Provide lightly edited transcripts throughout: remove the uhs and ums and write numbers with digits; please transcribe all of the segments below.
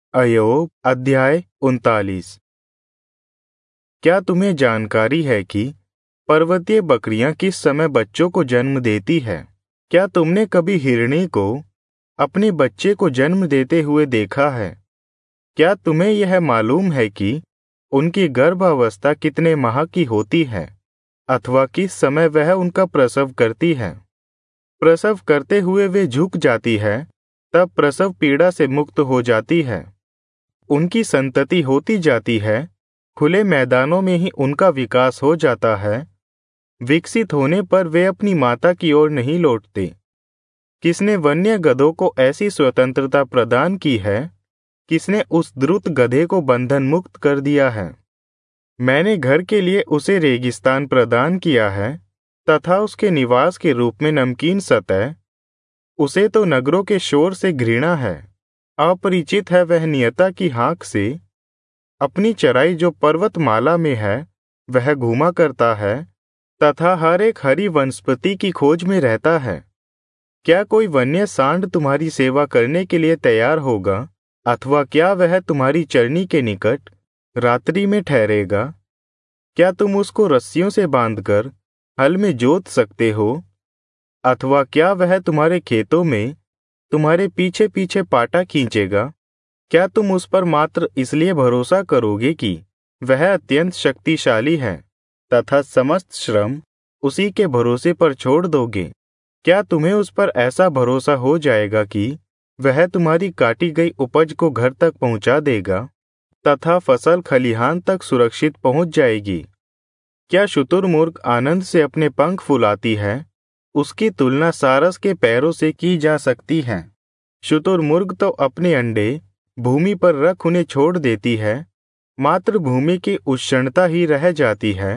अय्योब अध्याय 39। क्या तुम्हें जानकारी है कि पर्वतीय बकरियां किस समय बच्चों को जन्म देती है? क्या तुमने कभी हिरनी को अपने बच्चे को जन्म देते हुए देखा है? क्या तुम्हें यह मालूम है कि उनकी गर्भावस्था कितने माह की होती है, अथवा किस समय वह उनका प्रसव करती है? प्रसव करते हुए वे झुक जाती है, तब प्रसव पीड़ा से मुक्त हो जाती है। उनकी संतति होती जाती है, खुले मैदानों में ही उनका विकास हो जाता है। विकसित होने पर वे अपनी माता की ओर नहीं लौटते। किसने वन्य गधों को ऐसी स्वतंत्रता प्रदान की है? किसने उस द्रुत गधे को बंधन मुक्त कर दिया है? मैंने घर के लिए उसे रेगिस्तान प्रदान किया है, तथा उसके निवास के रूप में नमकीन सतह। उसे तो नगरों के शोर से घृणा है, अपरिचित है वह नियता की हाँक से। अपनी चराई जो पर्वतमाला में है वह घूमा करता है, तथा हर एक हरी वनस्पति की खोज में रहता है। क्या कोई वन्य सांड तुम्हारी सेवा करने के लिए तैयार होगा, अथवा क्या वह तुम्हारी चरनी के निकट रात्रि में ठहरेगा? क्या तुम उसको रस्सियों से बांधकर हल में जोत सकते हो, अथवा क्या वह तुम्हारे खेतों में तुम्हारे पीछे पीछे पाटा खींचेगा? क्या तुम उस पर मात्र इसलिए भरोसा करोगे कि वह अत्यंत शक्तिशाली है, तथा समस्त श्रम उसी के भरोसे पर छोड़ दोगे? क्या तुम्हें उस पर ऐसा भरोसा हो जाएगा कि वह तुम्हारी काटी गई उपज को घर तक पहुंचा देगा, तथा फसल खलिहान तक सुरक्षित पहुंच जाएगी? क्या शुतुरमुर्ग आनंद से अपने पंख फुलाती है? उसकी तुलना सारस के पैरों से की जा सकती है। शुतुरमुर्ग तो अपने अंडे भूमि पर रख उन्हें छोड़ देती है, मात्र भूमि की उष्णता ही रह जाती है।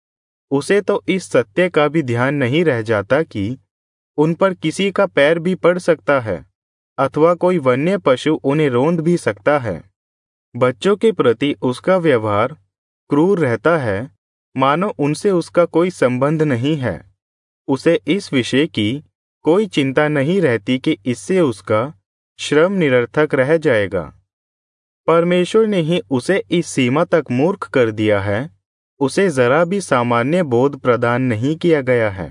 उसे तो इस सत्य का भी ध्यान नहीं रह जाता कि उन पर किसी का पैर भी पड़ सकता है, अथवा कोई वन्य पशु उन्हें रौंद भी सकता है। बच्चों के प्रति उसका व्यवहार क्रूर रहता है, मानो उनसे उसका कोई संबंध नहीं है। उसे इस विषय की कोई चिंता नहीं रहती कि इससे उसका श्रम निरर्थक रह जाएगा। परमेश्वर ने ही उसे इस सीमा तक मूर्ख कर दिया है, उसे जरा भी सामान्य बोध प्रदान नहीं किया गया है।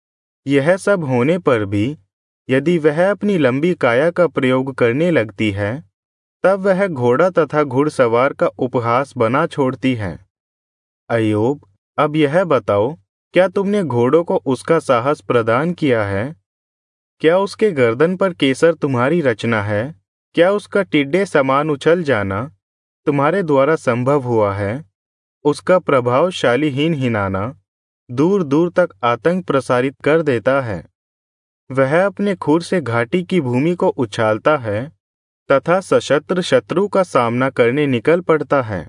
यह सब होने पर भी यदि वह अपनी लंबी काया का प्रयोग करने लगती है, तब वह घोड़ा तथा घुड़सवार का उपहास बना छोड़ती है। अय्योब, अब यह बताओ, क्या तुमने घोड़ों को उसका साहस प्रदान किया है? क्या उसके गर्दन पर केसर तुम्हारी रचना है? क्या उसका टिड्डे समान उछल जाना तुम्हारे द्वारा संभव हुआ है? उसका प्रभावशाली हिनहिनाना दूर दूर तक आतंक प्रसारित कर देता है। वह अपने खुर से घाटी की भूमि को उछालता है, तथा सशस्त्र शत्रु का सामना करने निकल पड़ता है।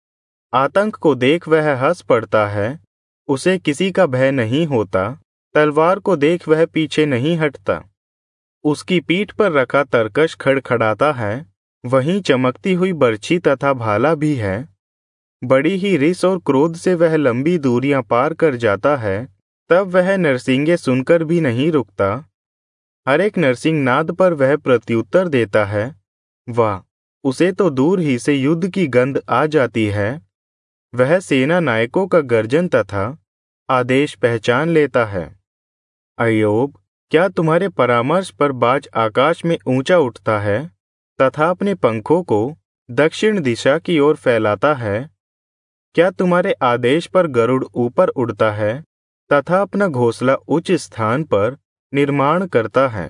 आतंक को देख वह हंस पड़ता है, उसे किसी का भय नहीं होता। तलवार को देख वह पीछे नहीं हटता। उसकी पीठ पर रखा तरकश खड़खड़ाता है, वहीं चमकती हुई बर्छी तथा भाला भी है। बड़ी ही रिस और क्रोध से वह लंबी दूरियां पार कर जाता है, तब वह नरसिंगे सुनकर भी नहीं रुकता। हर एक नरसिंग नाद पर वह प्रत्युत्तर देता है। वाह, उसे तो दूर ही से युद्ध की गंध आ जाती है। वह सेना नायकों का गर्जन तथा आदेश पहचान लेता है। अय्योब, क्या तुम्हारे परामर्श पर बाज आकाश में ऊंचा उठता है, तथा अपने पंखों को दक्षिण दिशा की ओर फैलाता है? क्या तुम्हारे आदेश पर गरुड़ ऊपर उड़ता है, तथा अपना घोंसला उच्च स्थान पर निर्माण करता है?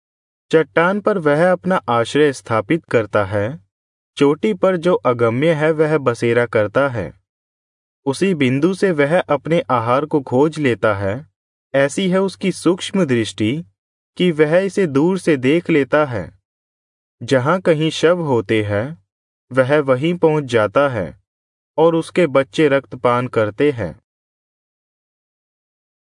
चट्टान पर वह अपना आश्रय स्थापित करता है, चोटी पर जो अगम्य है वह बसेरा करता है। उसी बिंदु से वह अपने आहार को खोज लेता है। ऐसी है उसकी सूक्ष्म दृष्टि कि वह इसे दूर से देख लेता है। जहां कहीं शव होते हैं वह वहीं पहुंच जाता है, और उसके बच्चे रक्तपान करते हैं।